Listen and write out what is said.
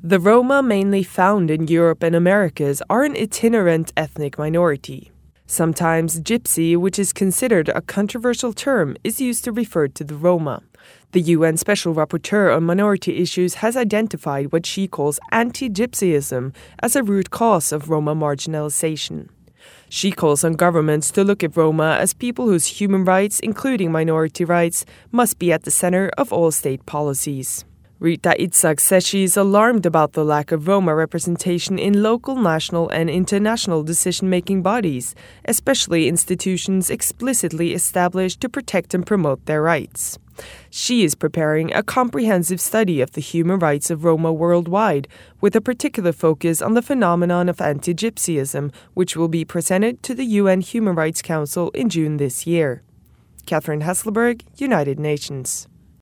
The Roma, mainly found in Europe and Americas, are an itinerant ethnic minority. Sometimes gypsy, which is considered a controversial term, is used to refer to the Roma. The UN Special Rapporteur on Minority Issues has identified what she calls anti-gypsyism as a root cause of Roma marginalization. She calls on governments to look at Roma as people whose human rights, including minority rights, must be at the center of all state policies. Rita Itzhak says she is alarmed about the lack of Roma representation in local, national and international decision-making bodies, especially institutions explicitly established to protect and promote their rights. She is preparing a comprehensive study of the human rights of Roma worldwide, with a particular focus on the phenomenon of anti-gypsyism, which will be presented to the UN Human Rights Council in June this year. Catherine Hasselberg, United Nations.